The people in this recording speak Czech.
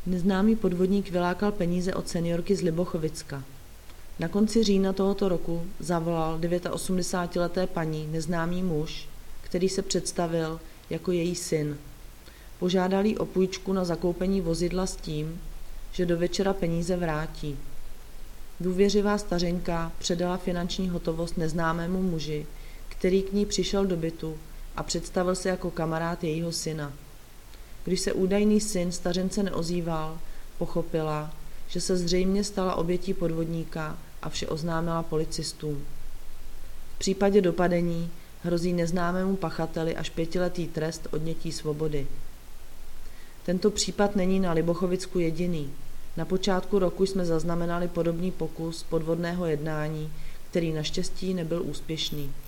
Neznámý podvodník vylákal peníze od seniorky z Libochovicka. Na konci října tohoto roku zavolal 89leté paní neznámý muž, který se představil jako její syn. Požádal jí o půjčku na zakoupení vozidla s tím, že do večera peníze vrátí. Důvěřivá stařenka předala finanční hotovost neznámému muži, který k ní přišel do bytu a představil se jako kamarád jejího syna. Když se údajný syn stařence neozýval, pochopila, že se zřejmě stala obětí podvodníka a vše oznámila policistům. V případě dopadení hrozí neznámému pachateli až 5letý trest odnětí svobody. Tento případ není na Libochovicku jediný. Na počátku roku jsme zaznamenali podobný pokus podvodného jednání, který naštěstí nebyl úspěšný.